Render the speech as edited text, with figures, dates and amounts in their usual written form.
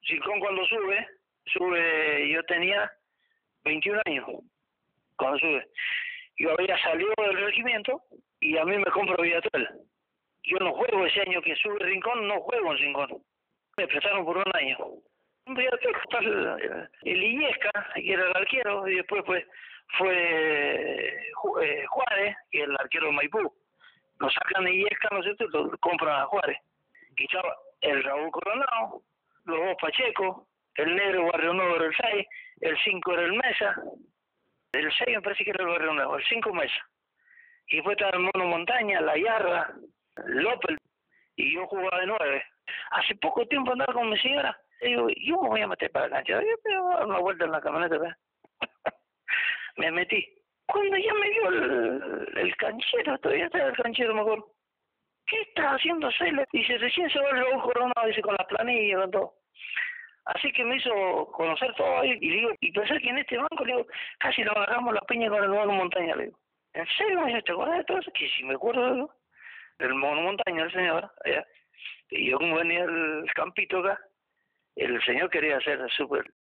Rincón cuando sube, yo tenía 21 años cuando sube. Yo había salido del regimiento y a mí me compro Villatel. Yo no juego ese año que sube Rincón, no juego en Rincón. Me prestaron por un año. Villatel está el Illesca, que era el arquero, y después pues fue Juárez, que es el arquero de Maipú. Lo sacan de Illesca, ¿no es cierto? Lo compran a Juárez. Y estaba el Raúl Coronado, los dos Pacheco, el negro Barrio Nuevo era el 6, el 5 era el Mesa, el 6 me parece que era el Barrio Nuevo, el 5 Mesa. Y después estaba el Mono Montaña, La Yarra, López, y yo jugaba de 9. Hace poco tiempo andaba con mi señora, y digo, yo me voy a meter para la cancha, yo me voy a dar una vuelta en la camioneta, ¿verdad? Me metí. Cuando ya me vio el canchero, todavía estaba el canchero, me acuerdo. ¿Qué está haciendo Cele? Dice, recién se va el Raúl Coronado, dice, con la planilla, con todo. Así que me hizo conocer todo ahí, y digo, y pensé que en este banco, le digo, casi lo agarramos la piña con el Mono Montaña, le digo. ¿En serio? Me dice, ¿te acuerdas de todo eso? Que si me acuerdo, digo, del Mono Montaña, el señor, allá. Y yo como venía el campito acá, el señor quería ser súper